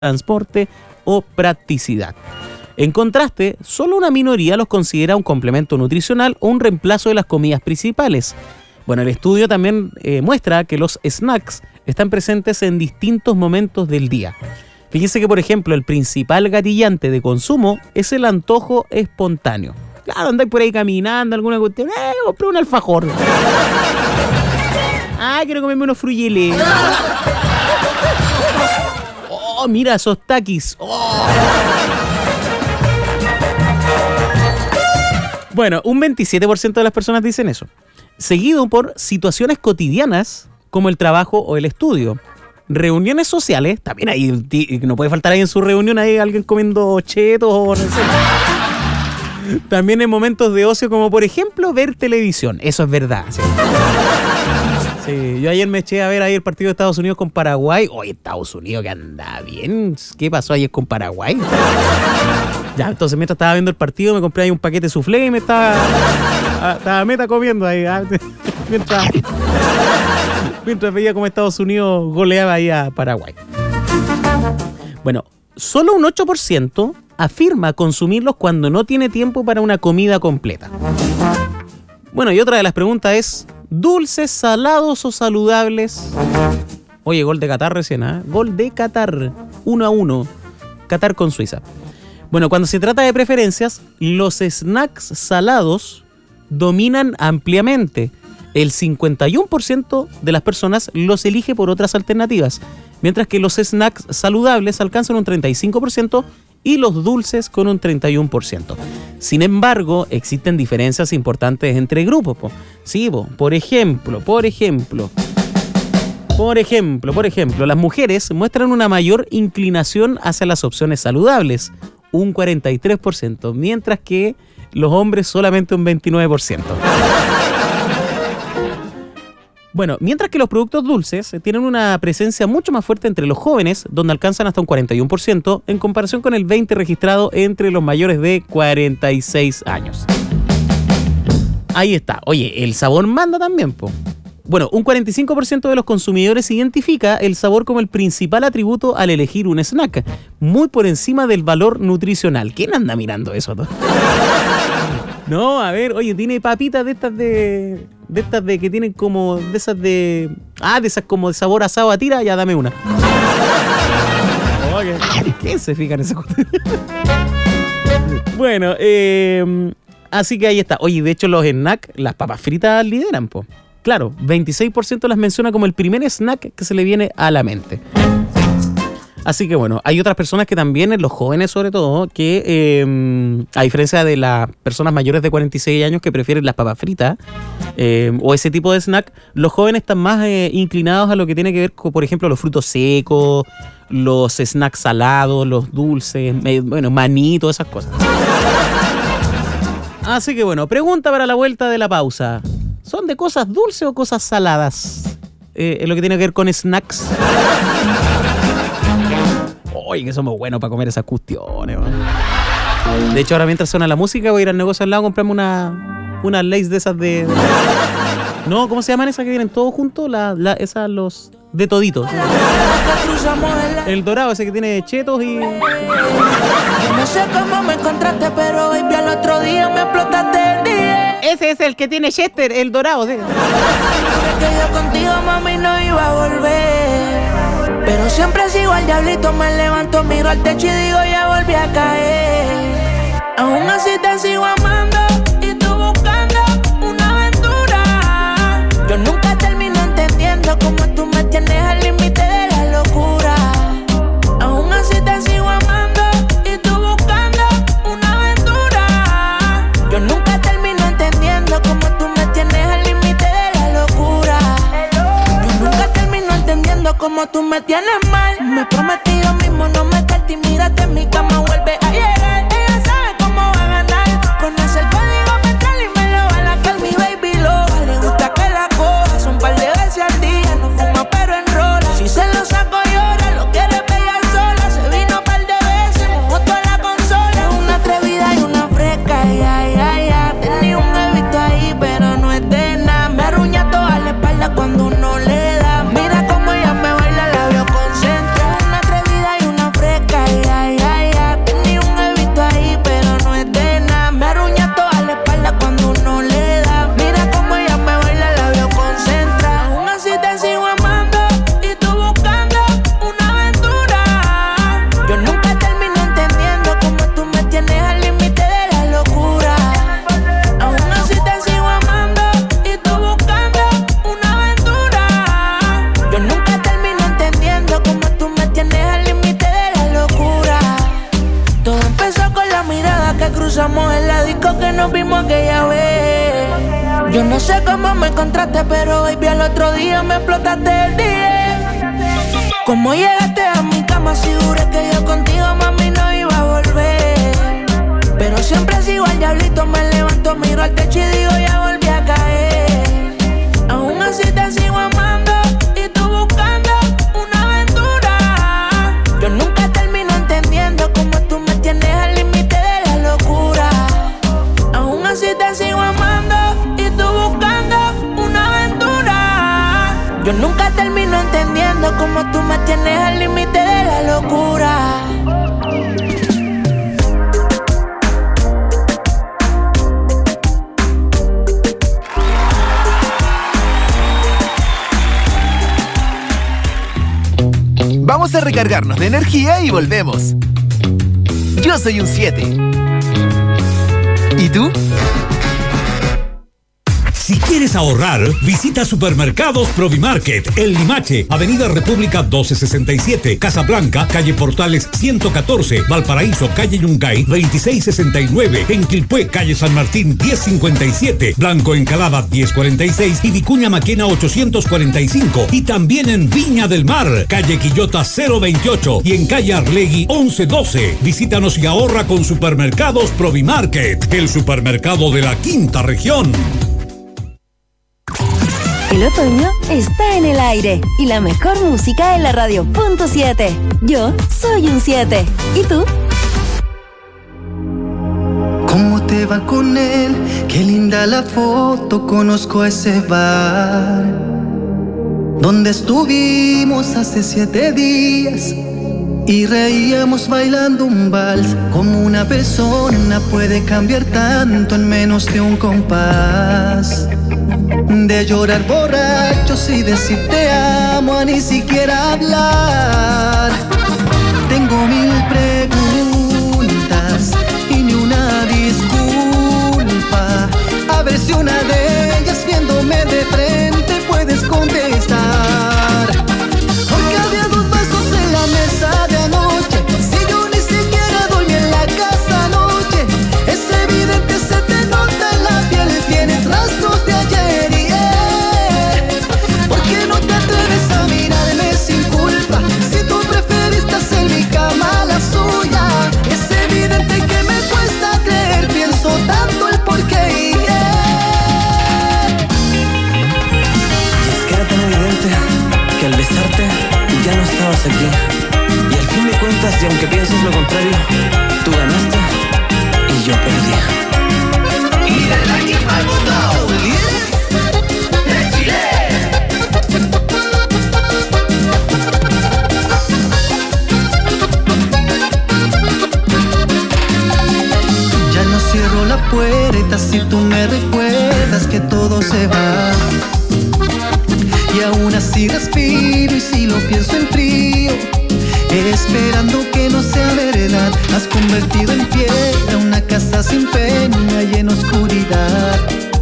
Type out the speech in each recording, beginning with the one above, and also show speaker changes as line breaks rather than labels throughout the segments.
transporte o practicidad. En contraste, solo una minoría los considera un complemento nutricional o un reemplazo de las comidas principales. Bueno, el estudio también muestra que los snacks están presentes en distintos momentos del día. Fíjese que, por ejemplo, el principal gatillante de consumo es el antojo espontáneo. Claro, andáis por ahí caminando, alguna cuestión, compré un alfajor. Quiero comerme unos fruyeles. Oh, mira esos taquis. Oh. Bueno, un 27% de las personas dicen eso. Seguido por situaciones cotidianas como el trabajo o el estudio. Reuniones sociales, también ahí no puede faltar ahí en su reunión ahí alguien comiendo chetos o no sé. También en momentos de ocio como por ejemplo ver televisión, eso es verdad. Sí. Sí, yo ayer me eché a ver ahí el partido de Estados Unidos con Paraguay. Oye, Estados Unidos que anda bien. ¿Qué pasó ayer con Paraguay? Ya, entonces mientras estaba viendo el partido me compré ahí un paquete de soufflé y me estaba meta comiendo ahí. Mientras veía cómo Estados Unidos goleaba ahí a Paraguay. Bueno, solo un 8% afirma consumirlos cuando no tiene tiempo para una comida completa. Bueno, y otra de las preguntas es, ¿dulces, salados o saludables? Oye, gol de Qatar recién, ¿eh? Gol de Qatar, 1-1. Qatar con Suiza. Bueno, cuando se trata de preferencias, los snacks salados dominan ampliamente. El 51% de las personas los elige por otras alternativas, mientras que los snacks saludables alcanzan un 35% y los dulces con un 31%. Sin embargo, existen diferencias importantes entre grupos. Sí, por ejemplo, las mujeres muestran una mayor inclinación hacia las opciones saludables, un 43%, mientras que los hombres solamente un 29%. Bueno, mientras que los productos dulces tienen una presencia mucho más fuerte entre los jóvenes, donde alcanzan hasta un 41%, en comparación con el 20% registrado entre los mayores de 46 años. Ahí está. Oye, el sabor manda también, po. Bueno, un 45% de los consumidores identifica el sabor como el principal atributo al elegir un snack, muy por encima del valor nutricional. ¿Quién anda mirando eso? No, a ver, oye, tiene papitas de estas de que tienen como de esas como de sabor asado a tira, ya dame una. ¿Quién se fija en eso? Bueno, así que ahí está. Oye, de hecho los snacks, las papas fritas lideran, po. Claro, 26% las menciona como el primer snack que se le viene a la mente. Así que bueno, hay otras personas que también, los jóvenes sobre todo, que a diferencia de las personas mayores de 46 años que prefieren las papas fritas o ese tipo de snack, los jóvenes están más inclinados a lo que tiene que ver con, por ejemplo, los frutos secos, los snacks salados, los dulces, maní, todas esas cosas. Así que bueno, pregunta para la vuelta de la pausa. ¿Son de cosas dulces o cosas saladas? En lo que tiene que ver con snacks. Oye, que somos buenos para comer esas cuestiones, man. De hecho, ahora mientras suena la música voy a ir al negocio al lado a comprarme unas Lay's de esas de... No, ¿cómo se llaman esas que vienen todos juntos? Esas, los de toditos. El dorado, ese que tiene chetos y...
Yo no sé cómo me encontraste, pero baby, al otro día me explotaste el día.
Ese es el que tiene Chester, el dorado, ¿sí?
Que yo contigo, mami, no iba a volver. Pero siempre sigo al diablito, me levanto, miro al techo y digo, ya volví a caer. Aún así te sigo amando y tú buscando una aventura. Yo nunca termino entendiendo cómo tú me tienes al límite de la locura. Aún así te sigo amando y tú buscando una aventura. Yo nunca termino entendiendo cómo tú me tienes al límite de la locura. Yo nunca termino entendiendo cómo tú me tienes mal. Me prometí yo mismo no meterte y mírate en mi cama, vuelve a llegar. Ella sabe cómo va a ganar. Conoce el código mental y me lo va a lacar. Mi baby loca, le gusta que la coja. Son par de veces al día, no fuma pero enrola. Si se lo saco llora, lo quiere pegar sola. Se vino par de veces, mojó toda la consola. Es una atrevida y una fresca, ya. Tenía un bebito ahí, pero no es de nada. Me arruña toda la espalda cuando uno le da. Mira cómo ella me baila, la veo con que cruzamos en la disco que nos vimos aquella vez. Yo no sé cómo me encontraste, pero baby al otro día me explotaste el día. ¿Cómo llegaste a mi cama? Si juré que yo contigo, mami, no iba a volver. Pero siempre sigo al diablito, me levanto, miro al techo y digo ya volví a caer. Aún así te sigo amando y tú buscando una aventura. Yo nunca termino entendiendo cómo tú me tienes al límite de la locura. Aún así te sigo amando y tú buscando una aventura. Yo nunca termino entendiendo cómo tú me tienes al límite de la locura.
Vamos a recargarnos de energía y volvemos. Yo soy un 7. ¿Y tú?
Si quieres ahorrar, visita Supermercados Provimarket, El Limache, Avenida República 1267, Casablanca, calle Portales 114, Valparaíso, calle Yungay 2669, en Quilpué, calle San Martín 1057, Blanco Encalada 1046 y Vicuña Maquena 845, y también en Viña del Mar, calle Quillota 028 y en calle Arlegui 1112. Visítanos y ahorra con Supermercados Provimarket, el supermercado de la quinta región.
El otoño está en el aire y la mejor música en la radio. Punto 7. Yo soy un 7. ¿Y tú?
¿Cómo te va con él? Qué linda la foto. Conozco ese bar donde estuvimos hace 7 días y reíamos bailando un vals. Como una persona puede cambiar tanto en menos de un compás. De llorar borrachos y decir te amo a ni siquiera hablar. Tengo 1000 preguntas y ni una disculpa. A ver si una de ellas viéndome de frente puedes contestar. Porque había 2 vasos en la mesa de anoche. Si yo ni siquiera dormí en la casa anoche. Es evidente, se te nota en la piel. Tienes rastros de ayer. Tanto el porqué.
Y es que era tan evidente que al besarte ya no estabas aquí. Y al fin de cuentas, y aunque pienses lo contrario, tú ganaste y yo perdí. Y de aquí para el mundo, de Chile.
Cierro la puerta si tú me recuerdas que todo se va. Y aún así respiro y si lo pienso en frío, esperando que no sea verdad. Has convertido en piedra una casa sin pena y en oscuridad.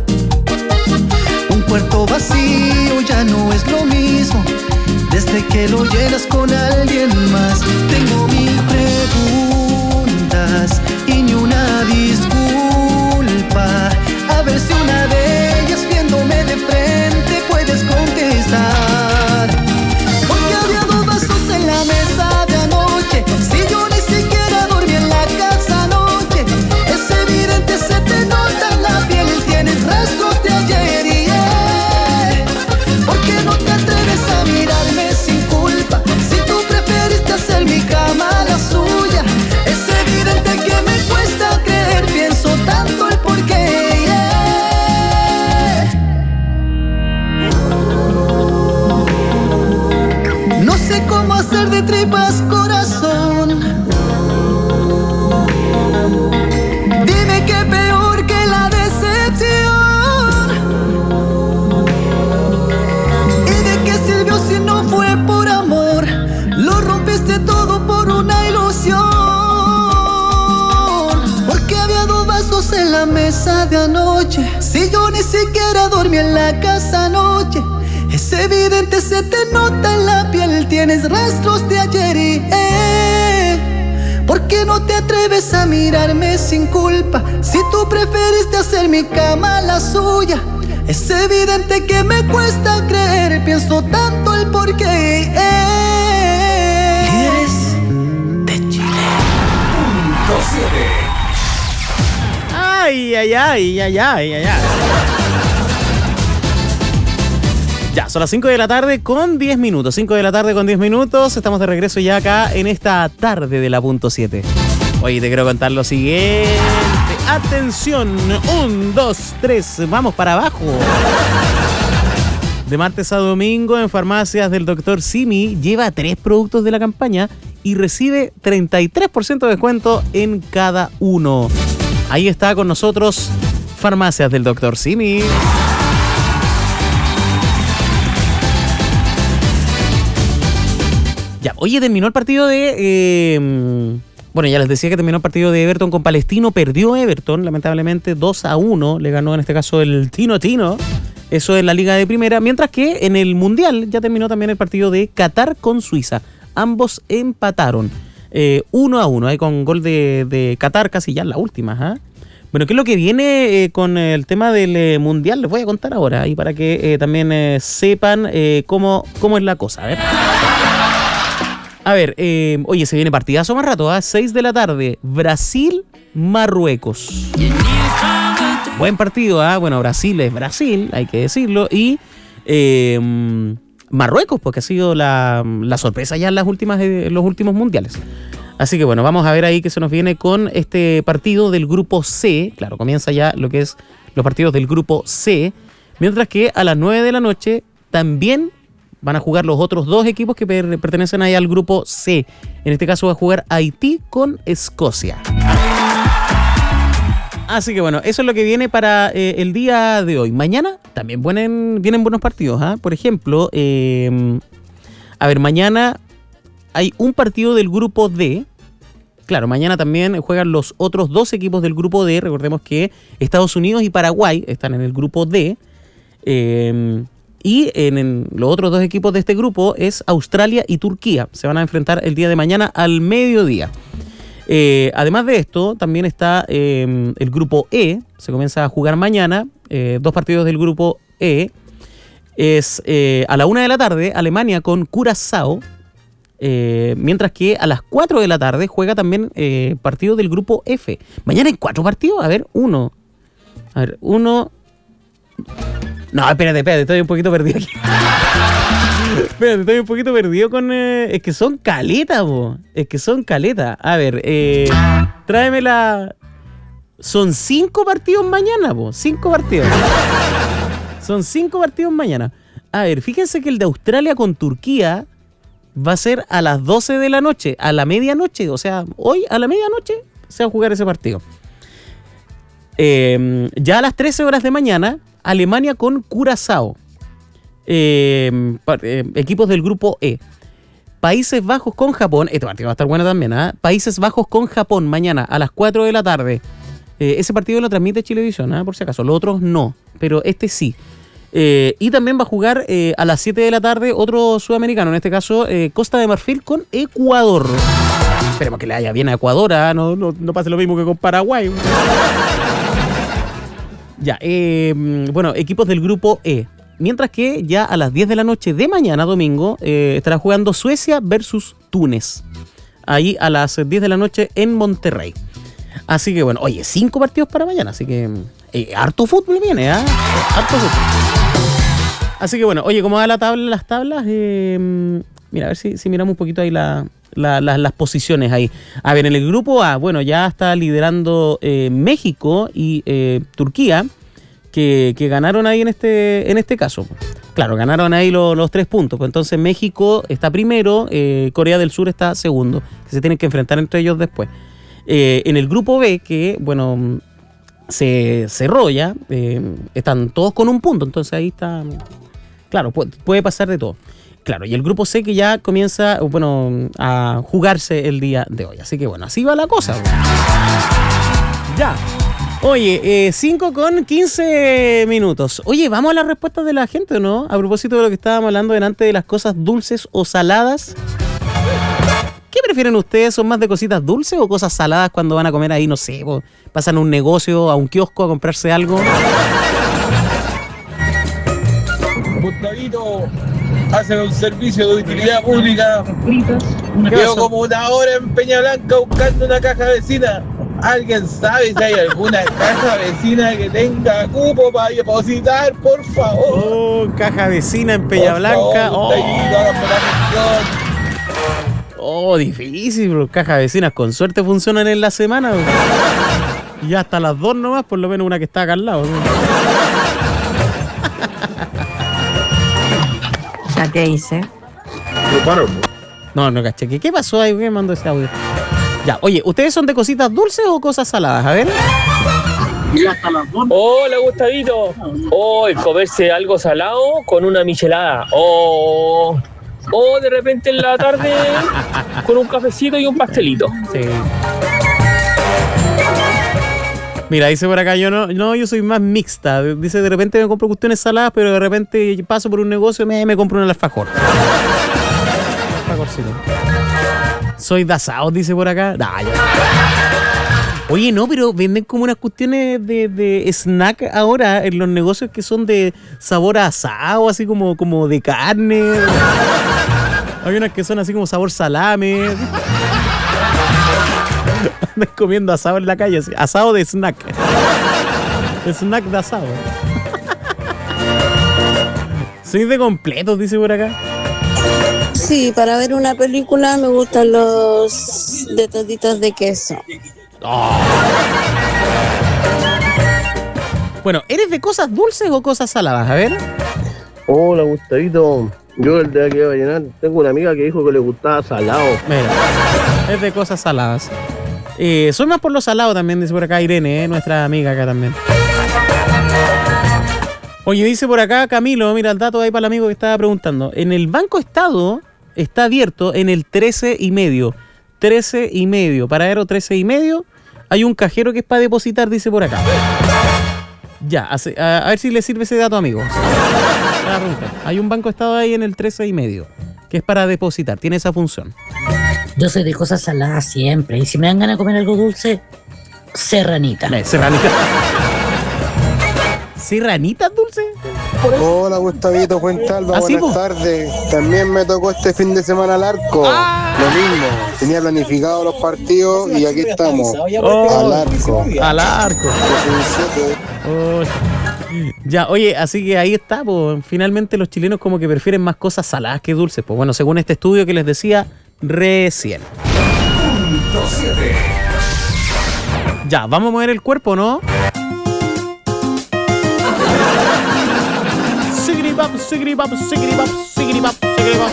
Un cuarto vacío ya no es lo mismo desde que lo llenas con alguien más. Tengo 1000 preguntas y ni una disculpa. A ver si una de ellas viéndome de frente puedes contestar. Porque había 2 vasos en la mesa de anoche. Si yo ni siquiera dormí en la casa anoche. Es evidente, se te nota en la piel. Tienes rastros de ayer y ¿por qué no te atreves a mirarme sin culpa? Si tú preferiste hacer mi cama la suya. Es evidente que me cuesta creer, pienso tanto el porqué. No sé cómo hacer de tripas corazón. Dime qué peor que la decepción. ¿Y de qué sirvió si no fue por amor? Lo rompiste todo por una ilusión. Porque había 2 vasos en la mesa de anoche. Si yo ni siquiera dormí en la casa anoche. Es evidente, se te nota en la piel. Tienes rastros de ayer y ¿por qué no te atreves a mirarme sin culpa? Si tú preferiste hacer mi cama la suya. Es evidente que me cuesta creer, pienso tanto el porqué.
Líderes de Chile.
Ay, ay, ay, ay, ay, ay, ay. Ya, son las 5 de la tarde con 10 minutos. 5 de la tarde con 10 minutos. Estamos de regreso ya acá en esta tarde de la punto 7. Oye, te quiero contar lo siguiente. Atención, 1, 2, 3, vamos para abajo. De martes a domingo en farmacias del Dr. Simi lleva 3 productos de la campaña y recibe 33% de descuento en cada uno. Ahí está con nosotros Farmacias del Dr. Simi. Ya, oye, terminó el partido de... bueno, ya les decía que terminó el partido de Everton con Palestino. Perdió Everton, lamentablemente, 2-1. Le ganó en este caso el Tino. Eso en la Liga de Primera. Mientras que en el Mundial ya terminó también el partido de Qatar con Suiza. Ambos empataron 1-1. Ahí con gol de Qatar casi ya en la última. Bueno, ¿qué es lo que viene con el tema del Mundial? Les voy a contar ahora. Y para que también sepan cómo es la cosa. A ver, oye, se viene partidazo más rato, 6 de la tarde, Brasil-Marruecos. Buen partido, Bueno, Brasil es Brasil, hay que decirlo. Y Marruecos, porque ha sido la sorpresa ya en los últimos mundiales. Así que bueno, vamos a ver ahí qué se nos viene con este partido del grupo C. Claro, comienza ya lo que es los partidos del grupo C. Mientras que a las 9 de la noche también van a jugar los otros 2 equipos que pertenecen ahí al grupo C. En este caso va a jugar Haití con Escocia. Así que bueno, eso es lo que viene para el día de hoy. Mañana también vienen buenos partidos. Por ejemplo, mañana hay un partido del grupo D. Claro, mañana también juegan los otros 2 equipos del grupo D. Recordemos que Estados Unidos y Paraguay están en el grupo D. Y en los otros 2 equipos de este grupo es Australia y Turquía. Se van a enfrentar el día de mañana al mediodía. Además de esto, también está el grupo E. Se comienza a jugar mañana. 2 partidos del grupo E. Es a la 1 de la tarde, Alemania con Curazao. Mientras que a las 4 de la tarde juega también partido del grupo F. Mañana hay 4 partidos. A ver, uno. No, espérate, estoy un poquito perdido aquí. Estoy un poquito perdido con... es que son caletas, A ver, tráeme la... Son 5 partidos mañana, 5 partidos. Son 5 partidos mañana. A ver, fíjense que el de Australia con Turquía va a ser a las 12 de la noche, a la medianoche. O sea, hoy a la medianoche se va a jugar ese partido. Ya a las 13 horas de mañana, Alemania con Curazao. Equipos del grupo E. Países Bajos con Japón. Este partido va a estar bueno también. Países Bajos con Japón mañana a las 4 de la tarde. Ese partido lo transmite Chilevisión, por si acaso. Los otros no, pero este sí. Y también va a jugar a las 7 de la tarde otro sudamericano. En este caso, Costa de Marfil con Ecuador. Esperemos que le vaya bien a Ecuador. No pase lo mismo que con Paraguay. Ya, bueno, equipos del grupo E. Mientras que ya a las 10 de la noche de mañana, domingo, estará jugando Suecia versus Túnez. Ahí a las 10 de la noche en Monterrey. Así que bueno, oye, 5 partidos para mañana. Así que harto fútbol viene, harto fútbol. Así que bueno, oye, ¿cómo va las tablas? Mira, a ver si miramos un poquito ahí las posiciones ahí. A ver, en el grupo A, bueno, ya está liderando México y Turquía, que ganaron ahí en este caso. Claro, ganaron ahí los 3 puntos. Pues entonces México está primero, Corea del Sur está segundo. Se tienen que enfrentar entre ellos después. En el grupo B, que bueno, se cerró ya, están todos con un punto. Entonces ahí está, claro, puede pasar de todo. Claro, y el grupo C que ya comienza, bueno, a jugarse el día de hoy. Así que bueno, así va la cosa. Ya. Oye, 5 con 15 minutos. Oye, ¿vamos a las respuestas de la gente o no? A propósito de lo que estábamos hablando delante de las cosas dulces o saladas. ¿Qué ¿Qué prefieren ustedes? ¿Son más de cositas dulces o cosas saladas cuando van a comer ahí, no sé, pasan a un negocio, a un kiosco a comprarse algo?
Gustavito, hacen un servicio de utilidad pública. Llevo como una hora en Peña Blanca buscando una caja vecina. ¿Alguien sabe si hay alguna caja vecina que tenga cupo para depositar, por favor?
Oh, caja vecina en Peña Blanca. Oh, difícil, bro. Cajas vecinas con suerte funcionan en la semana, bro. Y hasta las 2 nomás, por lo menos una que está acá al lado, bro.
¿Ya qué hice?
No caché. ¿Qué pasó ahí? ¿Qué mandó ese audio? Ya, oye, ¿ustedes son de cositas dulces o cosas saladas? A ver.
Hola, Gustavito. El comerse algo salado con una michelada. O de repente en la tarde con un cafecito y un pastelito.
Sí. Mira, dice por acá, yo soy más mixta. Dice, de repente me compro cuestiones saladas, pero de repente paso por un negocio y me compro un alfajor. Alfajorcito. Soy de asado, dice por acá. Oye, no, pero venden como unas cuestiones de snack ahora en los negocios que son de sabor a asado, así como de carne. Hay unas que son así como sabor salame. Andan comiendo asado en la calle, así. Asado de snack. Snack de asado. Soy de completos, dice por acá.
Sí, para ver una película me gustan los de toditos de queso.
Oh. Bueno, ¿eres de cosas dulces o cosas saladas? A ver.
Hola, Gustavito. Yo el de aquí de Vallenar tengo una amiga que dijo que le gustaba salado.
Mira, es de cosas saladas. Soy más por lo salado también, dice por acá Irene, nuestra amiga acá también. Oye, dice por acá Camilo, mira el dato ahí para el amigo que estaba preguntando. En el Banco Estado está abierto en el 13,5. 13,5. Paradero 13,5. Hay un cajero que es para depositar, dice por acá. Ya, a ver si le sirve ese dato, amigo. Hay un Banco Estado ahí en el 13,5 que es para depositar, tiene esa función.
Yo soy de cosas saladas siempre. Y si me dan ganas de comer algo dulce, serranita.
Serranita. ¿Serranitas dulces?
Hola, Gustavito Fuentalba, buenas tardes. También me tocó este fin de semana al arco. Lo mismo, tenía planificado los partidos y aquí estamos. Al arco.
Al arco. Ya, oye, así que ahí está, pues, finalmente los chilenos como que prefieren más cosas saladas que dulces. Pues bueno, según este estudio que les decía recién. Ya, vamos a mover el cuerpo, ¿no? Sigiribap, sigiribap, sigiribap, sigiribap, sigiribap.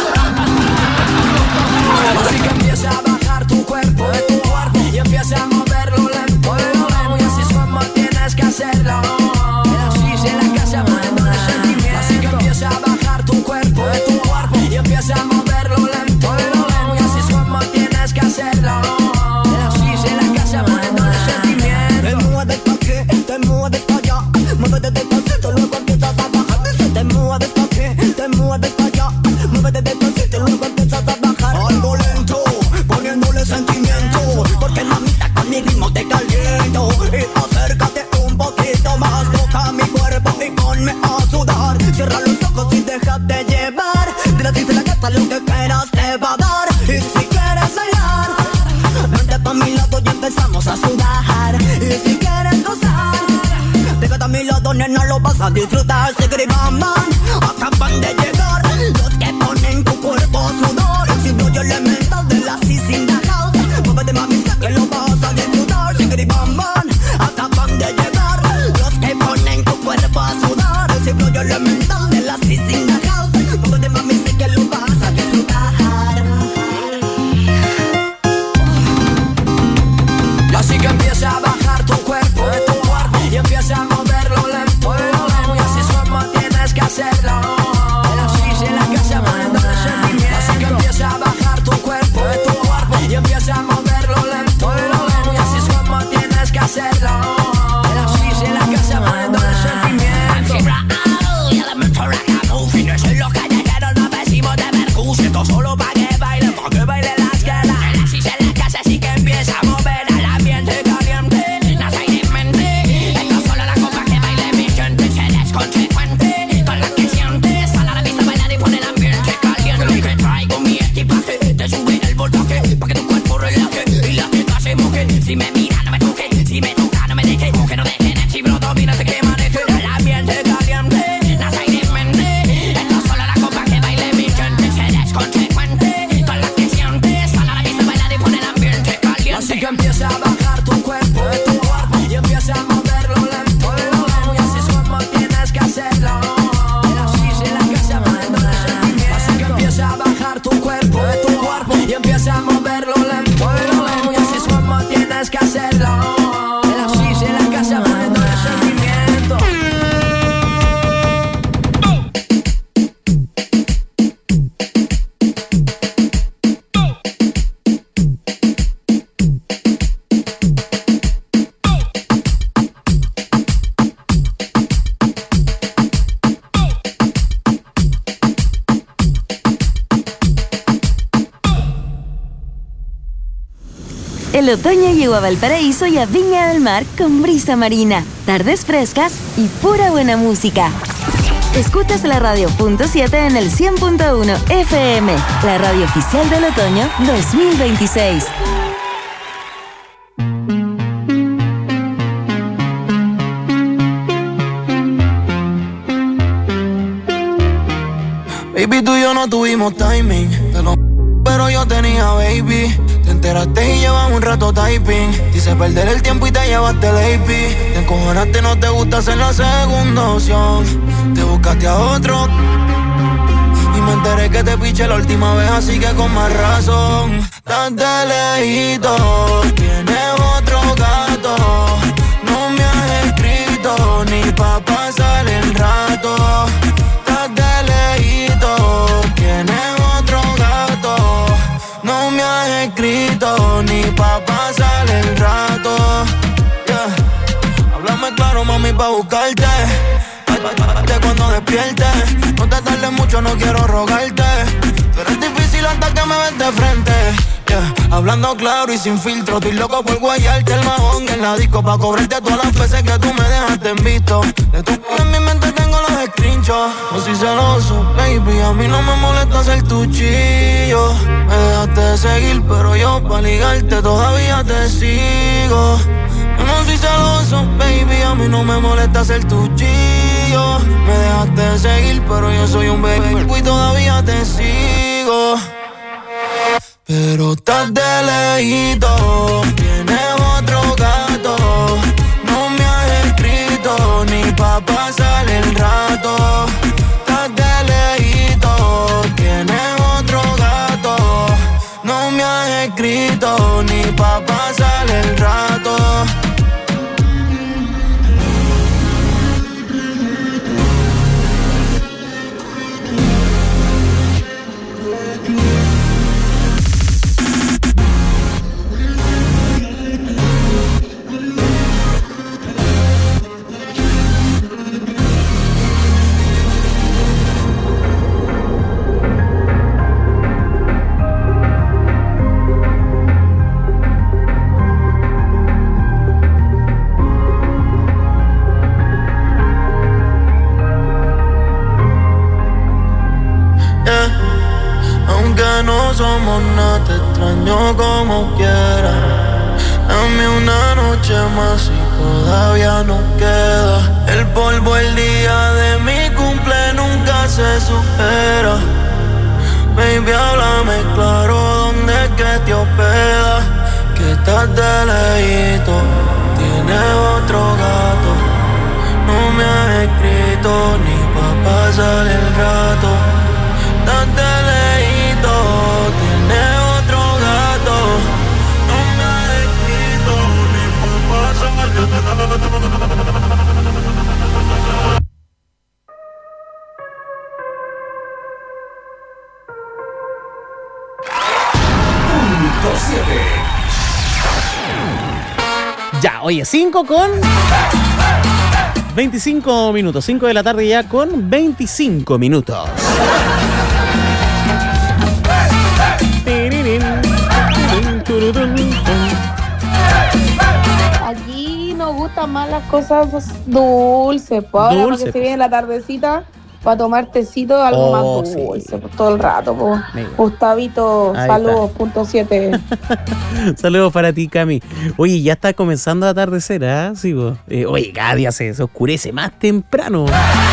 Así que empieza a bajar tu cuerpo de tu cuerpo y empieza a moverlo lento, y así es como tienes que hacerlo. Así se la casa moviendo el sentimiento. Así que empieza a bajar tu cuerpo de tu cuerpo y empieza a moverlo lento, y así es como tienes que hacerlo. Así se la casa moviendo el sentimiento. Te mueves pa' aquí, te mueves pa' allá, muévete despacito, luego empiezas a bajar. Te mueves pa' aquí, te mueves pa' allá, muévete despacito, luego empiezas a bajar. Algo lento, poniéndole sentimiento, porque mamita con mi ritmo te caliento. Y acércate un poquito más, toca mi cuerpo y ponme a sudar. Cierra los ojos y déjate llevar, de la triste la gata lo que quieras te va a dar. Y si quieres bailar, vente pa' mi lado y empezamos a sudar. Y si quieres gozar, pégate a mi lado, nena, lo vas a disfrutar. Sigiribaman, acaban de llegar los que ponen tu cuerpo a sudar. Si no yo elemental de la CIS in the house, muévete mami, sé que lo vas a disfrutar. Sigiribaman, acaban de llegar los que ponen tu cuerpo a sudar. Si no yo elemental de la CIS in the house, muévete mami, sé que lo vas a disfrutar. Y así que empieza a bajar tu cuerpo de tu cuerpo y empieza a moverlo lento, y así es como tienes que hacerlo. Así se la casa moviendo el sentimiento. Así que empieza a bajar tu cuerpo de tu cuerpo y
Si me mira, no me toque. Si me toca, no me deje. Que no dejen el chibroto, vínate que maneje. El ambiente caliente, las aire mente. Esto solo la copa que baile mi gente. Que eres consecuente, todas las que sientes. Sal a la pista, bailar y pon el ambiente caliente. Así que empieza a bajar tu cuerpo, y empieza a moverlo lento. Y así es como tienes que hacerlo. Así se la casa poniendo el sentimiento. Así que empieza a bajar tu cuerpo, y empieza a moverlo lento. Y así es como tienes que hacerlo. Así se la casa poniendo el sentimiento.
El otoño llegó a Valparaíso y a Viña del Mar con brisa marina, tardes frescas y pura buena música. Escuchas la radio.7 en el 100.1 FM, la radio oficial del otoño 2026.
Baby, tú y yo no tuvimos timing, pero yo tenía baby. Te enteraste y llevas un rato typing. Dice perder el tiempo y te llevaste el AP. Te encojonaste, no te gusta ser la segunda opción. Te buscaste a otro y me enteré que te piché la última vez, así que con más razón. Estás de lejito, tienes otro gato. No me has escrito ni pa' pasar el rato. Estás de lejito, tienes otro gato. No me has escrito ni pa' pasar el rato. Yeah. Háblame claro, mami, pa' buscarte. Cuando despiertes, no te tardes mucho, no quiero rogarte. Tú eres difícil hasta que me ves de frente. Yeah. Hablando claro y sin filtro, estoy loco por guayarte el mahón en la disco pa' cobrarte todas las veces que tú me dejaste en visto. De tu en mi mente tengo los screenshots. No soy celoso, baby, a mí no me molesta ser tu chillo. Me dejaste de seguir, pero yo pa' ligarte todavía te sigo. Yo no soy celoso, baby, a mí no me molesta ser tu chillo. Me dejaste de seguir, pero yo soy un baby y todavía te sigo. Pero estás de lejito, tienes otro gato. No me has escrito ni pa' pasar el rato. Estás de lejito, tienes otro gato. No me has escrito ni pa' pasar el rato. No somos nada, te extraño como quiera. Dame una noche más y todavía nos queda. El polvo el día de mi cumple nunca se supera. Baby, háblame claro, ¿dónde es que te hospedas? Que estás de lejito, tienes otro gato. No me has escrito ni pa' pasar el rato. Estás de lejito, tienes otro gato. No me has escrito ni pa' pasar el rato.
Ya, oye, 5 con 25 minutos. 5 de la tarde ya con 25 minutos.
Aquí nos gustan más las cosas dulces, pues ahora porque se viene la tardecita,
para tomar tecito, algo más dulce todo el rato. Po. Gustavito, saludos, punto 7.
Saludos para ti, Cami. Oye, ya está comenzando a atardecer, ¿ah? Sí, po. Oye, cada día se oscurece más temprano.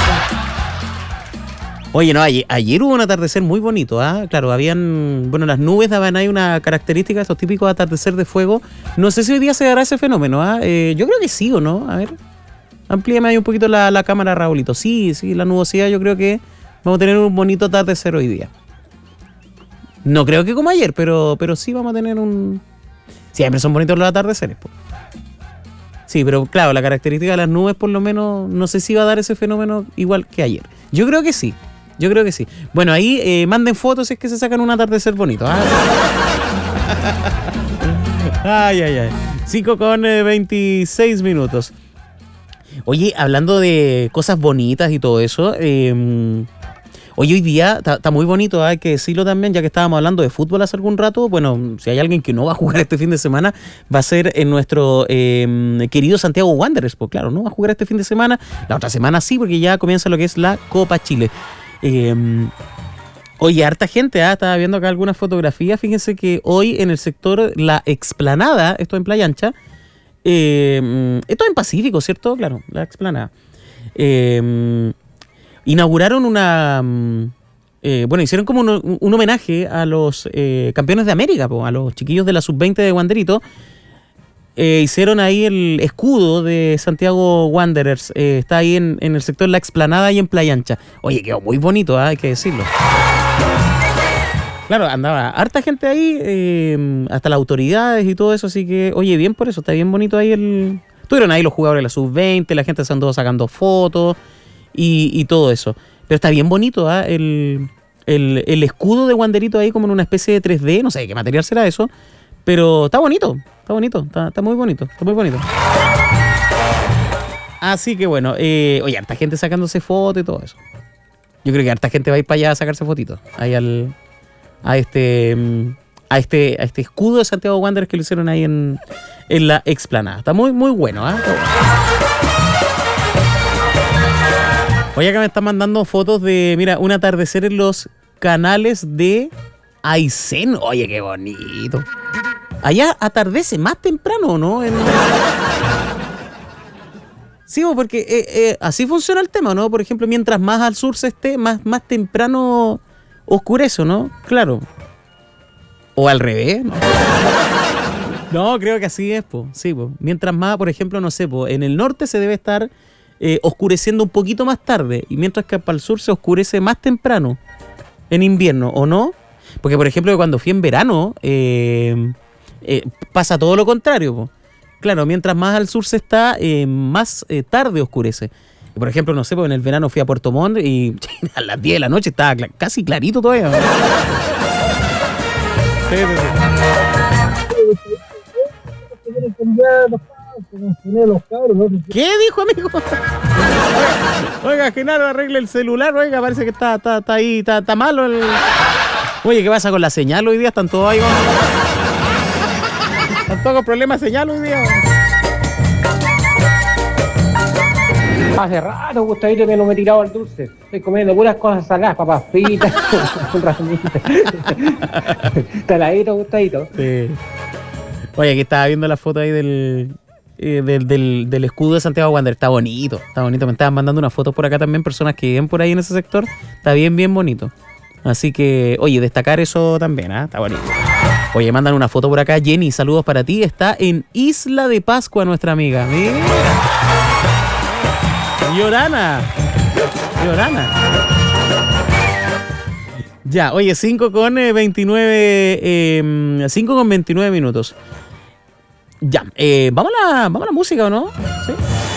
Oye, no, ayer hubo un atardecer muy bonito, ¿ah? Claro, las nubes daban ahí una característica, esos típicos atardecer de fuego. No sé si hoy día se dará ese fenómeno, ¿ah? Yo creo que sí, ¿o no? A ver, amplíame ahí un poquito la cámara, Raulito. Sí, la nubosidad, yo creo que vamos a tener un bonito atardecer hoy día. No creo que como ayer, pero sí vamos a tener un... Siempre son bonitos los atardeceres, pues. Sí, pero claro, la característica de las nubes, por lo menos, no sé si va a dar ese fenómeno igual que ayer. Yo creo que sí. Bueno, ahí manden fotos si es que se sacan un atardecer bonito. Ay. 5:26. Oye, hablando de cosas bonitas y todo eso, hoy día está muy bonito, hay que decirlo también, ya que estábamos hablando de fútbol hace algún rato. Bueno, si hay alguien que no va a jugar este fin de semana, va a ser en nuestro querido Santiago Wanderers. Pues claro, no va a jugar este fin de semana, la otra semana sí, porque ya comienza lo que es la Copa Chile. Oye, harta gente, estaba viendo acá algunas fotografías. Fíjense que hoy en el sector La Explanada, esto en Playa Ancha, esto en Pacífico, ¿cierto? Claro, La Explanada. Inauguraron hicieron como un homenaje a los campeones de América, a los chiquillos de la Sub-20 de Wanderito. Hicieron ahí el escudo de Santiago Wanderers. Está ahí en el sector La Explanada y en Playa Ancha. Oye, quedó muy bonito, hay que decirlo. Claro, andaba harta gente ahí, hasta las autoridades y todo eso, así que, oye, bien por eso, está bien bonito ahí Estuvieron ahí los jugadores de la Sub-20, la gente se andó sacando fotos y todo eso. Pero está bien bonito, el escudo de Wanderito ahí como en una especie de 3D, no sé qué material será eso, pero está bonito, está muy bonito, Así que bueno, oye, harta gente sacándose fotos y todo eso. Yo creo que harta gente va a ir para allá a sacarse fotitos, ahí a este escudo de Santiago Wanderers que lo hicieron ahí en la Explanada. Está muy, muy bueno, Oye, acá me están mandando fotos de, mira, un atardecer en los canales de Aysén. Oye, qué bonito. Allá atardece más temprano, ¿no? Sí, porque así funciona el tema, ¿no? Por ejemplo, mientras más al sur se esté, más temprano oscurece, ¿no? Claro. O al revés, ¿no? No, creo que así es, po. Sí, po. Mientras más, por ejemplo, no sé, po, en el norte se debe estar oscureciendo un poquito más tarde, y mientras que para el sur se oscurece más temprano en invierno, ¿o no? Porque, por ejemplo, cuando fui en verano, pasa todo lo contrario, po. Claro, mientras más al sur se está, más tarde oscurece. Y por ejemplo, no sé, pues en el verano fui a Puerto Montt y a las 10 de la noche estaba casi clarito todavía, ¿no? Sí. ¿Qué dijo, amigo? Oiga, Genaro, arregle el celular. Oiga, parece que está ahí, está malo el... Oye, ¿qué pasa con la señal hoy día? Están todos ahí, están todos con problemas de señal hoy día.
Hace rato, Gustavito, que no me he tirado al dulce. Estoy comiendo puras cosas saladas, papas fritas, un racionito. Taladito, Gustavito. Sí.
Oye, aquí estaba viendo la foto ahí del escudo de Santiago Wanderers. Está bonito. Me estaban mandando unas fotos por acá también, personas que viven por ahí en ese sector. Está bien, bien bonito. Así que, oye, destacar eso también, está bonito. Oye, mandan una foto por acá. Jenny, saludos para ti. Está en Isla de Pascua nuestra amiga. Mira. Llorana. Ya, oye, 5:29 minutos. Ya, ¿vamos a la música o no? ¿Sí?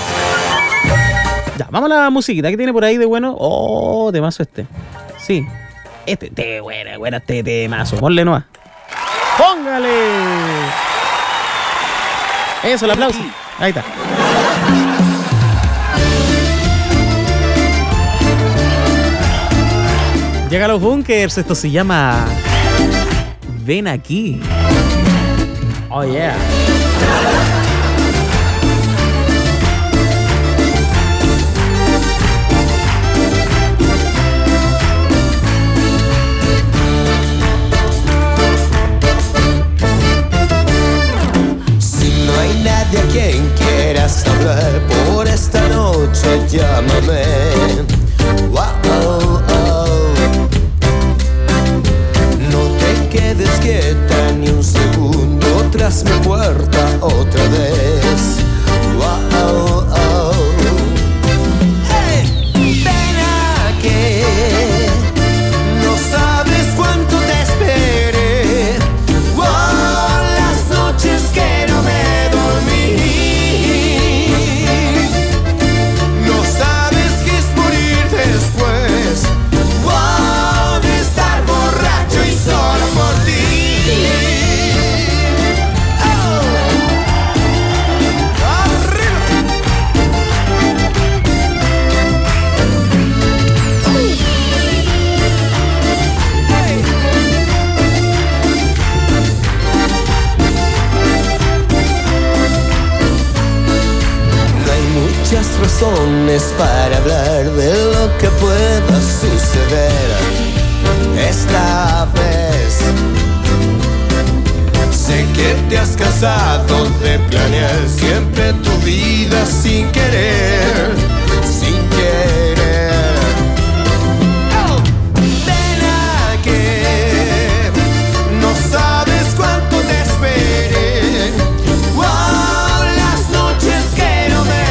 Ya, vamos a la musiquita. ¿Qué tiene por ahí de bueno? Oh, temazo este. Sí. Este temazo. Ponle nomás. ¡Póngale! Eso, el aplauso. Ahí está. Llega a los bunkers, esto se llama Ven Aquí. Oh yeah.
llámame. Wow, no te quedes quieta ni un segundo tras mi puerta otra vez. Wow, hey, ven aquí. No sabes cuánto te esperé. Wow, las noches que no me dormí. No sabes qué es morir después. Wow, de estar borracho y solo por ti. Muchas razones para hablar de lo que pueda suceder esta vez. Sé que te has cansado de planear siempre tu vida sin querer, sin querer. Oh, ven aquí, no sabes cuánto te esperé. Wow, las noches que no me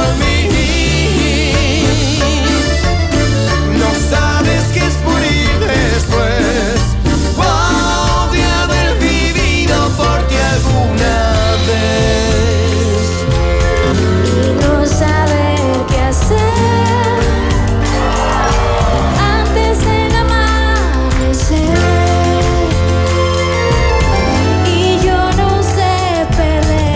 sabes que es morir después. Wow, de haber vivido por ti alguna vez.
Y no saber qué hacer antes del amanecer. Y yo no sé perder.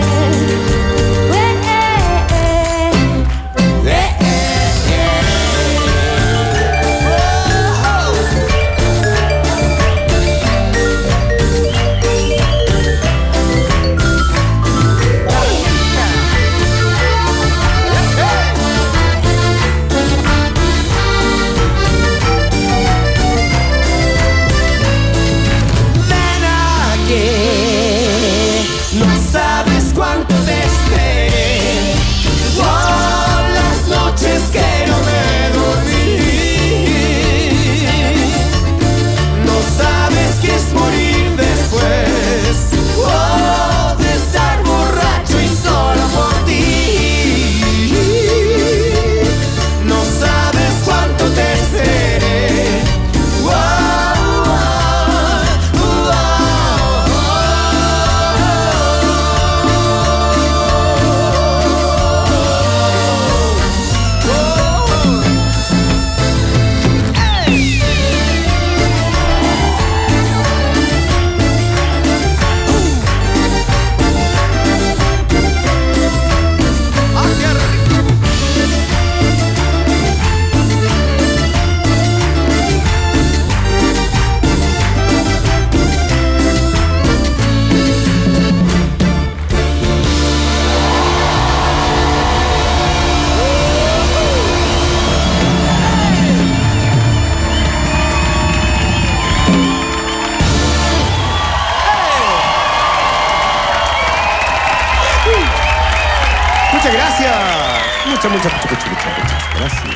Muchas gracias. Muchas gracias.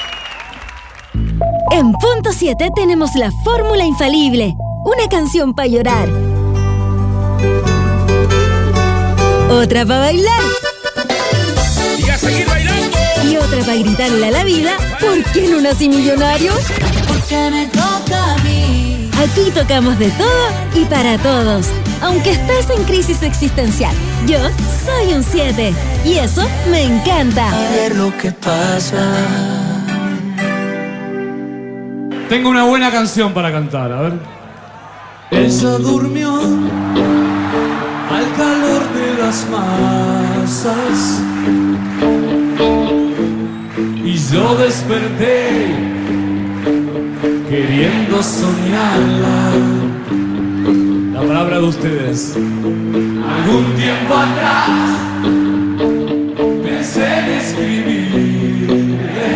En Punto 7 tenemos la fórmula infalible. Una canción para llorar. Otra para bailar.
Y a seguir bailando.
Y otra para gritarle a la vida. ¿Por qué no nací millonario?
Porque me toca a mí.
Aquí tocamos de todo y para todos. Aunque estés en crisis existencial, yo soy un 7 y eso me encanta.
A ver lo que pasa.
Tengo una buena canción para cantar, a ver. Ella durmió al calor de las masas y yo desperté queriendo soñarla. La palabra de ustedes. Algún tiempo atrás pensé en escribirle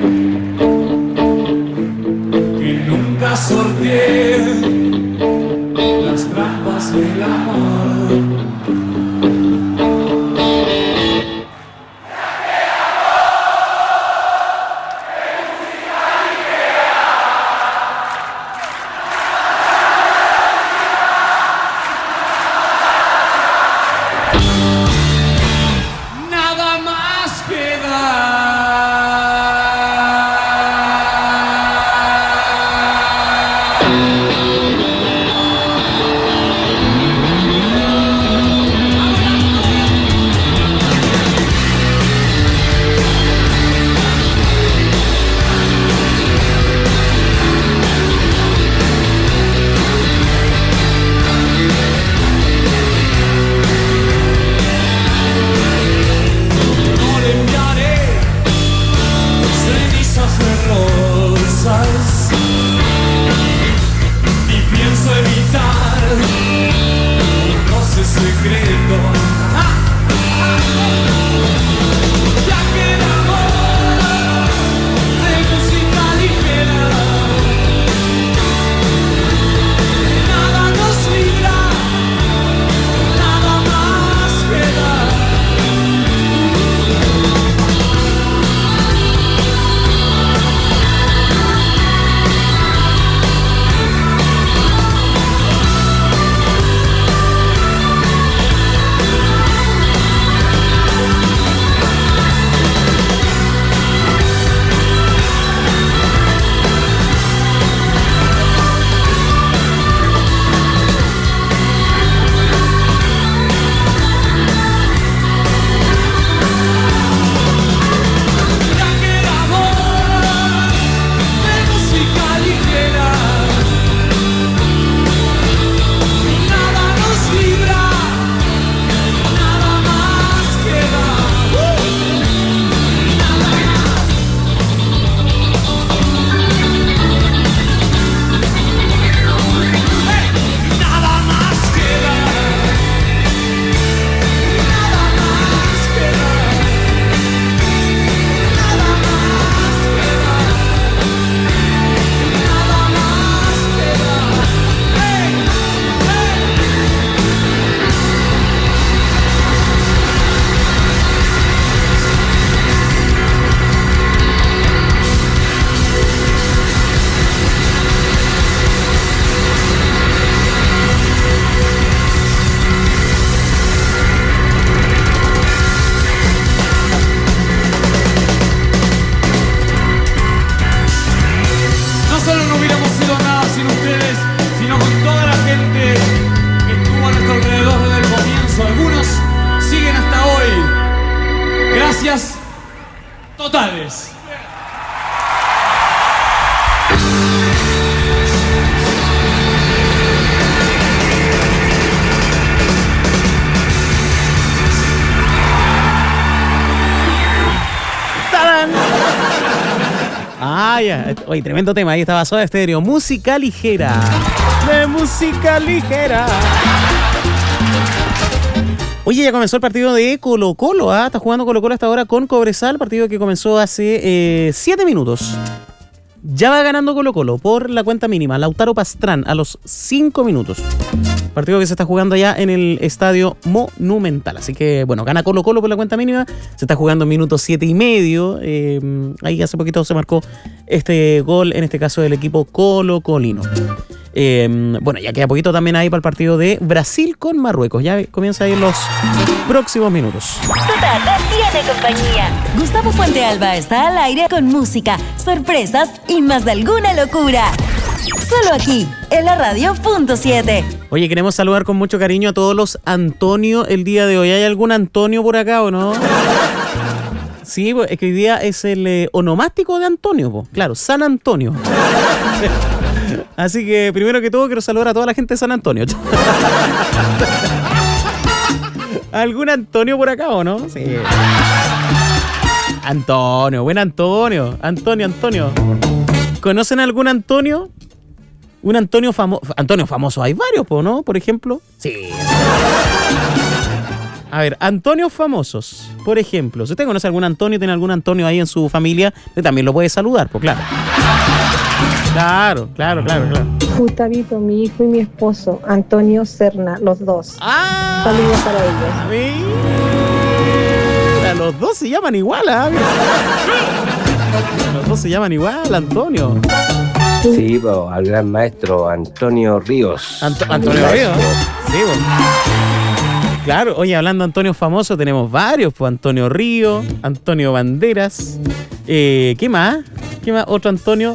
que nunca sorteé las trampas del amor. circunstancias totales.
¡Tarán! Ah, ya. Oye, tremendo tema. Ahí estaba Soda Stereo. Música ligera. De música ligera. Oye, ya comenzó el partido de Colo-Colo. Está jugando Colo-Colo hasta ahora con Cobresal. Partido que comenzó hace 7 minutos. Ya va ganando Colo-Colo por la cuenta mínima. Lautaro Pastrán a los 5 minutos. Partido que se está jugando allá en el Estadio Monumental. Así que, bueno, gana Colo-Colo por la cuenta mínima. Se está jugando en minuto 7:30. Ahí hace poquito se marcó este gol, en este caso del equipo colo-colino. Bueno, ya queda poquito también ahí para el partido de Brasil con Marruecos. Ya comienza ahí en los próximos minutos.
Tu tata tiene compañía. Gustavo Fuente Alba está al aire con música, sorpresas y más de alguna locura. Solo aquí, en la radio.7.
Oye, queremos saludar con mucho cariño a todos los Antonio el día de hoy. ¿Hay algún Antonio por acá o no? Sí, es que hoy día es el onomástico de Antonio, po. Claro, San Antonio. Así que, primero que todo, quiero saludar a toda la gente de San Antonio. ¿Algún Antonio por acá o no? Sí. Antonio, buen Antonio. Antonio. ¿Conocen algún Antonio? Un Antonio famoso. Antonio famoso, hay varios, ¿no? Por ejemplo. Sí. A ver, Antonios famosos. Por ejemplo, si usted conoce algún Antonio, tiene algún Antonio ahí en su familia, usted también lo puede saludar, pues claro. Claro.
Gustavito, mi hijo y mi esposo, Antonio Serna, los dos. Saludos para ellos.
Mira, los dos se llaman igual, ¿eh? Los dos se llaman igual, Antonio.
Sí, pues, al gran maestro Antonio Ríos.
Antonio Ríos. Sí, pues. Claro, oye, hablando de Antonio famoso, tenemos varios, pues Antonio Río, Antonio Banderas. ¿Qué más? Otro Antonio.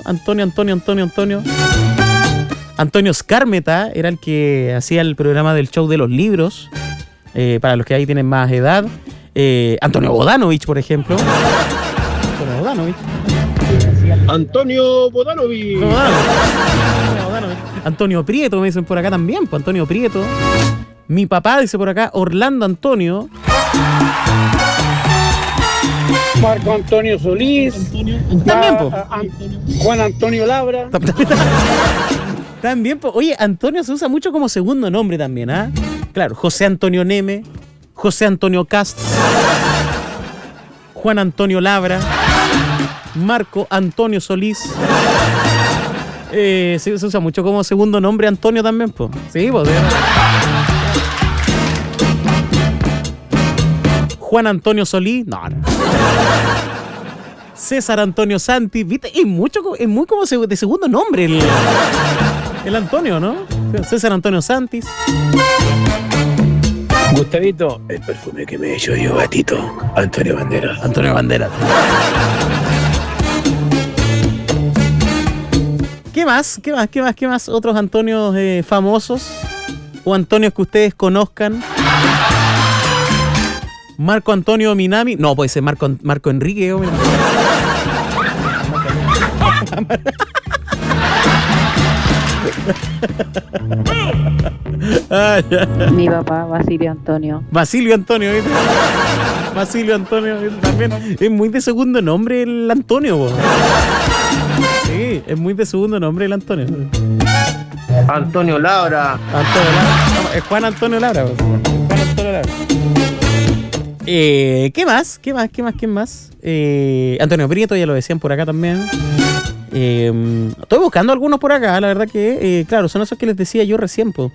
Antonio Skármeta era el que hacía el programa del show de los libros. Para los que ahí tienen más edad. Antonio Bodanovich, por ejemplo.
Antonio Bodanovich.
Antonio Prieto, me dicen por acá también, pues Antonio Prieto. Mi papá, dice por acá, Orlando Antonio.
Marco Antonio Solís.
También, po.
Juan Antonio Labra.
También, po. Oye, Antonio se usa mucho como segundo nombre también, ¿ah? Claro, José Antonio Neme, José Antonio Cast, Juan Antonio Labra, Marco Antonio Solís. Se usa mucho como segundo nombre Antonio también, po. Sí, po. Juan Antonio Solís, no. César Antonio Santi, ¿viste? Es muy como de segundo nombre el Antonio, ¿no? César Antonio Santis.
Gustavito, el perfume que me he hecho yo, gatito. Antonio Banderas.
¿Qué más? Otros Antonios famosos o Antonios que ustedes conozcan. Marco Antonio Minami. No, puede ser Marco Enrique.
Mi papá, Basilio Antonio.
Basilio Antonio, ¿viste? También. Es muy de segundo nombre el Antonio, po. Sí, es muy de segundo nombre el Antonio.
Antonio Labra.
Es Juan Antonio Labra. ¿Qué más? Antonio Prieto, ya lo decían por acá también. Estoy buscando algunos por acá, la verdad que, claro, son esos que les decía yo recién, po.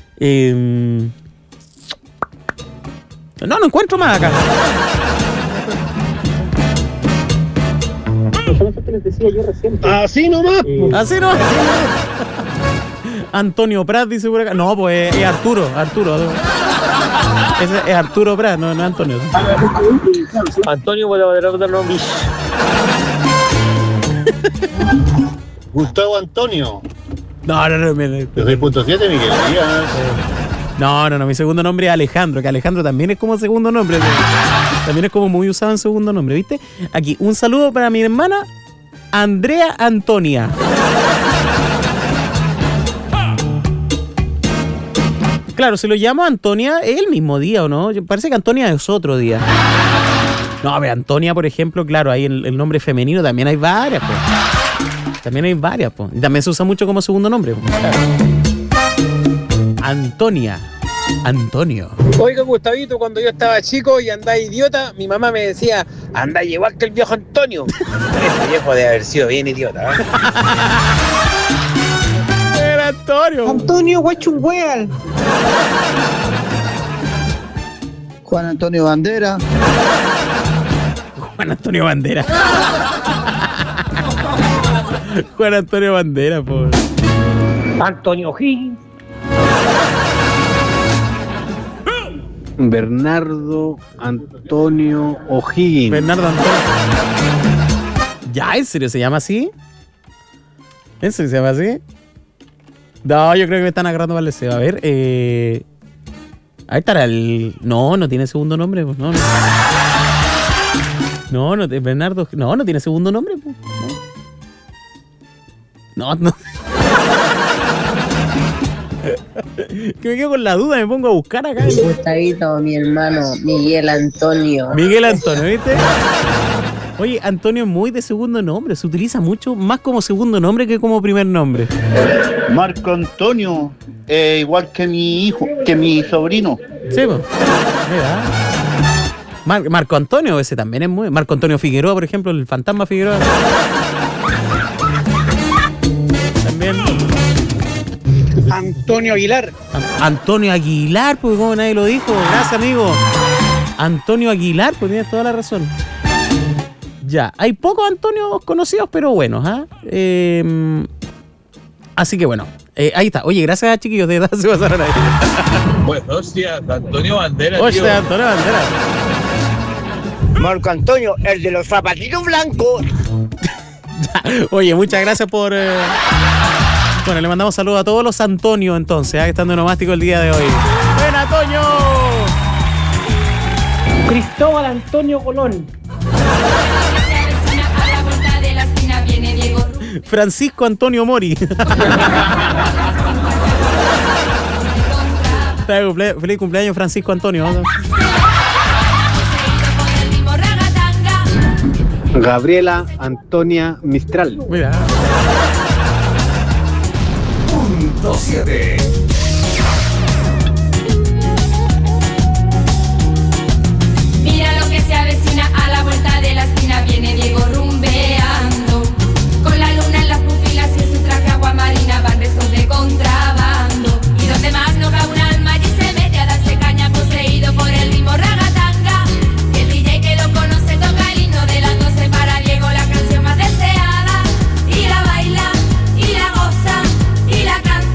No encuentro más acá. Son esos que les decía yo recién, po.
Así nomás.
Antonio Prat dice por acá. No, pues es Arturo. Ese es Arturo Prat, no es Antonio.
Antonio Bodanovich.
Gustavo Antonio.
No.
Yo soy .7, mi querida.
No, mi segundo nombre es Alejandro, que Alejandro también es como segundo nombre. También es como muy usado en segundo nombre, ¿viste? Aquí, un saludo para mi hermana Andrea Antonia. Claro, si lo llamo Antonia, es el mismo día, ¿o no? Parece que Antonia es otro día. No, pero Antonia, por ejemplo, claro, ahí el nombre femenino también hay varias, pues. También hay varias, pues. Y también se usa mucho como segundo nombre, pues. Claro. Antonia. Antonio.
Oiga, Gustavito, cuando yo estaba chico y andaba idiota, mi mamá me decía, anda igual que el viejo Antonio. Ese viejo debe haber sido bien idiota, ¿eh?
Era Antonio.
Antonio Guachungueal.
Juan Antonio Bandera.
Juan Antonio Bandera. Juan Antonio Bandera, por
Antonio Higgins.
Bernardo Antonio O'Higgins.
Bernardo Antonio. ¿Ya? ¿En serio se llama así? ¿En serio se llama así? No, yo creo que me están agarrando para el deseo. A ver, ahí estará el... No tiene segundo nombre. Pues. No, Bernardo... No tiene segundo nombre. Pues. No. Que me quedo con la duda, me pongo a buscar acá.
Gustavito, mi hermano, Miguel Antonio.
Miguel Antonio, ¿viste? Oye, Antonio es muy de segundo nombre, se utiliza mucho más como segundo nombre que como primer nombre.
Marco Antonio, igual que mi hijo, que mi sobrino.
Sí, pues. Marco Antonio, ese también es muy... Marco Antonio Figueroa, por ejemplo, el fantasma Figueroa. También...
Antonio Aguilar.
Antonio Aguilar, porque como nadie lo dijo. Gracias, amigo. Antonio Aguilar, pues tienes toda la razón. Ya, hay pocos Antonios conocidos, pero buenos, ¿ah? Así que bueno, ahí está. Oye, gracias, chiquillos, de verdad se pasaron ahí.
Buenos días, Antonio Bandera.
Hostia, Antonio Bandera.
Marco Antonio, el de los zapatitos blancos.
Oye, muchas gracias por... Bueno, le mandamos saludos a todos los Antonio entonces, que están de nomástico el día de hoy. ¡Ven, Antonio!
Cristóbal Antonio Colón.
Francisco Antonio Mori. Feliz cumpleaños, Francisco Antonio.
Gabriela Antonia Mistral.
Mira.
Punto 7.
Mira lo que se avecina a la vuelta de la esquina. Viene Diego rumbeando, con la luna en las pupilas y en su traje agua marina van restos de contrabando. Y donde más no cabe un alma allí se mete a darse caña, poseído por el ritmo ragatanga. El DJ que lo conoce toca el himno de las 12 para Diego, la canción más deseada. Y la baila, y la goza, y la canta.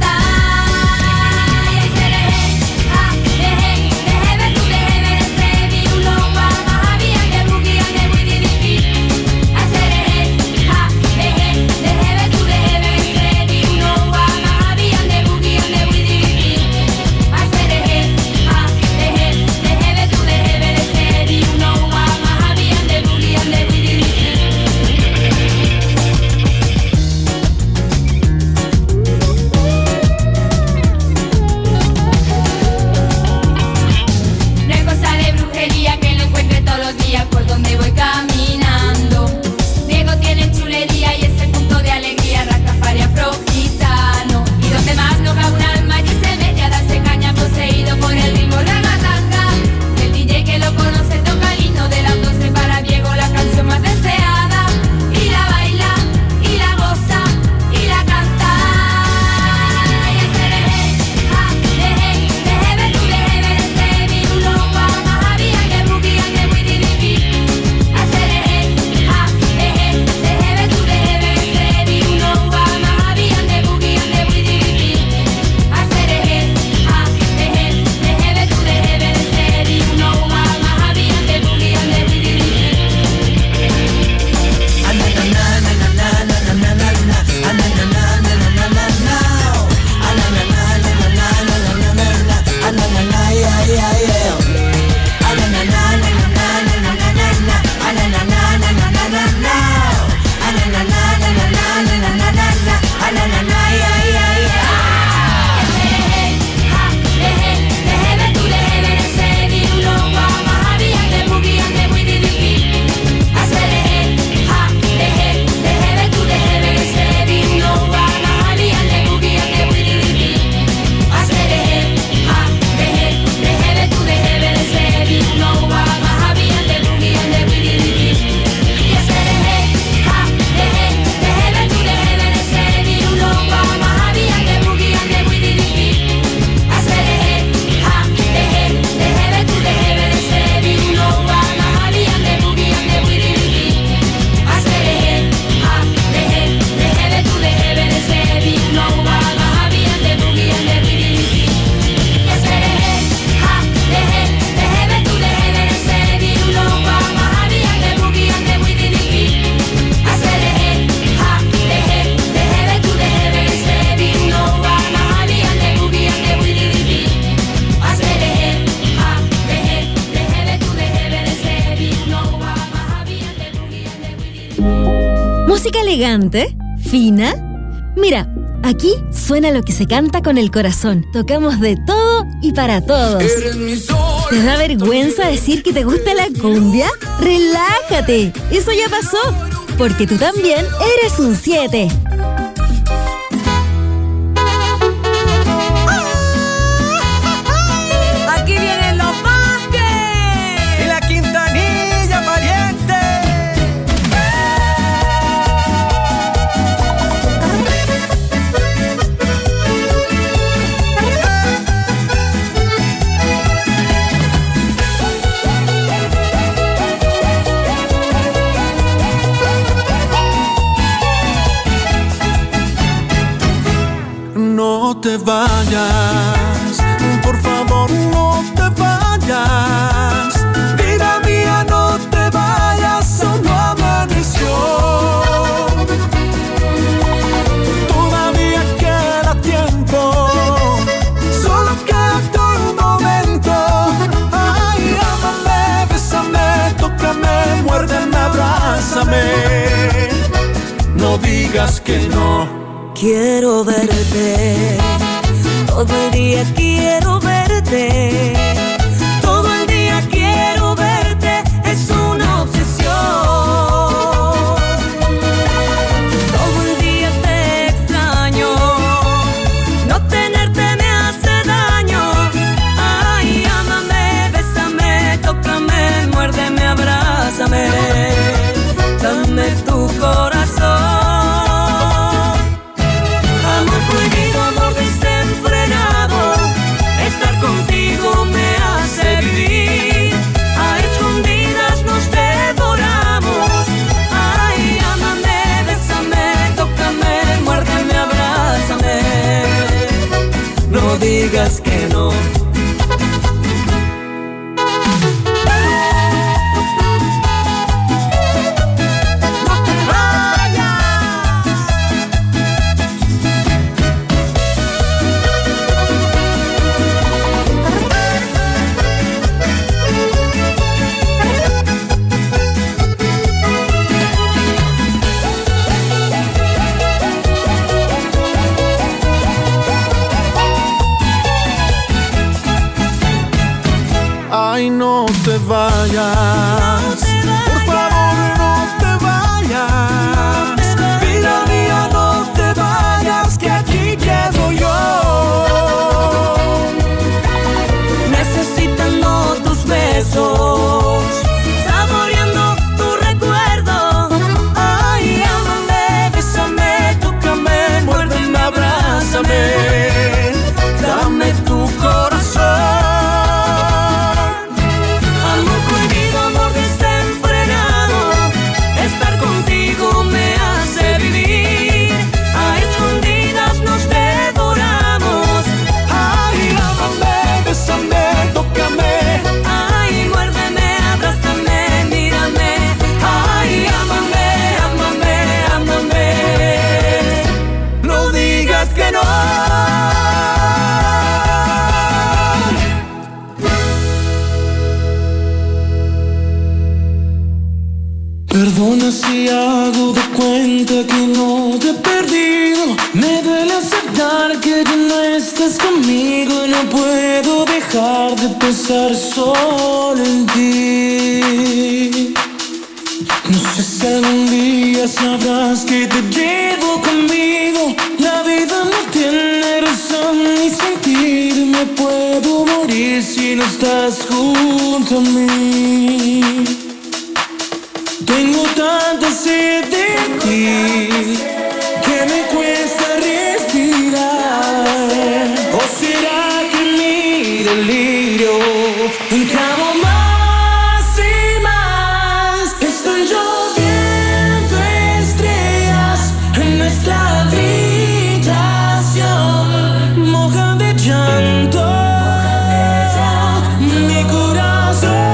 ¿Música elegante? ¿Fina? Mira, aquí suena lo que se canta con el corazón. Tocamos de todo y para todos. ¿Te da vergüenza decir que te gusta la cumbia? ¡Relájate! Eso ya pasó, porque tú también eres un 7.
Aquí vienen los Vázquez
y la Quintanilla, pariente.
No te vayas, por favor no te vayas. Vida mía, no te vayas, aún no amaneció. Todavía queda tiempo, solo queda un momento. Ay, ámame, bésame, tócame, muérdeme, abrázame. No digas que no.
Quiero verte, todo el día quiero verte, todo el día quiero verte, es una obsesión. Todo el día te extraño, no tenerte me hace daño. Ay, ámame, bésame, tócame, muérdeme, abrázame, dame tu corazón. Contigo me hace vivir, a escondidas nos devoramos. Ay, ámame, bésame, tócame, muérdeme, abrázame. No digas que no.
Ay, no te vayas, por favor no te vayas. Vida mía, no te vayas, que aquí quedo yo.
Necesitando tus besos, saboreando tu recuerdo. Ay, ámame, bésame, tócame, muérdeme, abrázame, dame tu corazón.
Perdona si hago de cuenta que no te he perdido. Me duele aceptar que ya no estás conmigo y no puedo dejar de pensar solo en ti. No sé si algún día sabrás que te llevo conmigo. La vida no tiene razón ni sentido y me puedo morir si no estás junto a mí. Tengo tanta sed de ti que me cuesta respirar. ¿O será que mi delirio clamo más y más? Estoy lloviendo estrellas en nuestra habitación, mojan de llanto mi corazón.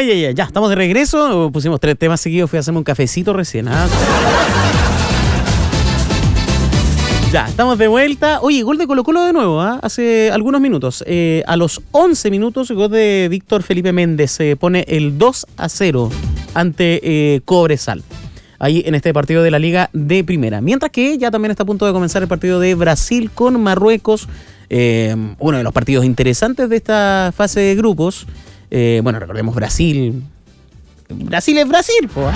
Ya, estamos de regreso. Pusimos 3 temas seguidos, fui a hacerme un cafecito recién. Ya, estamos de vuelta. Oye, gol de Colo-Colo de nuevo, hace algunos minutos. A los 11 minutos, gol de Víctor Felipe Méndez. Se pone el 2-0 ante Cobresal. Ahí en este partido de la Liga de Primera. Mientras que ya también está a punto de comenzar el partido de Brasil con Marruecos. Uno de los partidos interesantes de esta fase de grupos. Bueno, recordemos Brasil. Brasil es Brasil, po.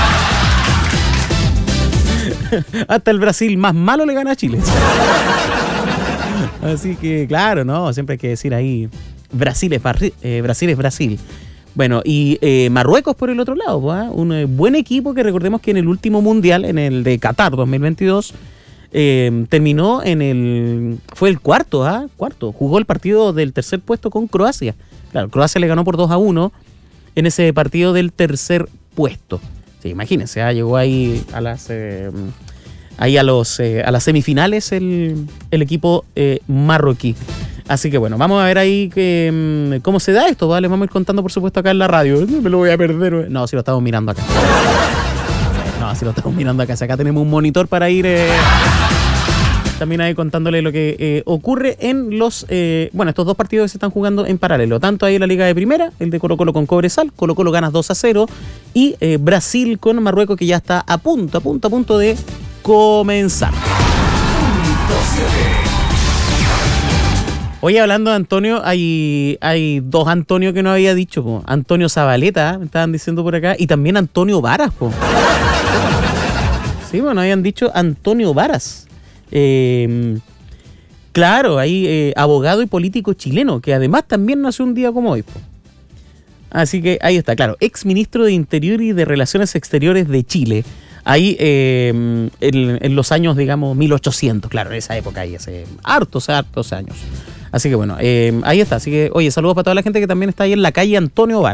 Hasta el Brasil más malo le gana a Chile. Así que, claro, ¿no? Siempre hay que decir ahí, Brasil es Brasil. Bueno, y Marruecos por el otro lado, ¿eh? Un buen equipo que recordemos que en el último mundial, en el de Qatar 2022, terminó fue el cuarto, jugó el partido del tercer puesto con Croacia. Claro, Croacia le ganó por 2-1 en ese partido del tercer puesto. Sí, imagínense, llegó ahí a las semifinales el equipo marroquí. Así que bueno, vamos a ver ahí cómo se da esto, ¿vale? Vamos a ir contando, por supuesto, acá en la radio. Me lo voy a perder. No, si lo estamos mirando acá. Acá tenemos un monitor para ir también ahí contándole lo que ocurre en estos dos partidos que se están jugando en paralelo. Tanto ahí en la Liga de Primera, el de Colo-Colo con Cobresal. Colo-Colo gana 2-0. Y Brasil con Marruecos, que ya está a punto de comenzar. Oye, hablando de Antonio, hay 2 Antonio que no había dicho, po. Antonio Zabaleta, me estaban diciendo por acá, y también Antonio Varas, po. Sí, bueno, habían dicho Antonio Varas. Claro, ahí abogado y político chileno, que además también nació un día como hoy, po. Así que ahí está, claro, ex ministro de Interior y de Relaciones Exteriores de Chile. Ahí en los años, digamos, 1800, claro, en esa época, ahí hace hartos años. Así que bueno, ahí está. Así que, oye, saludos para toda la gente que también está ahí en la calle Antonio Varas.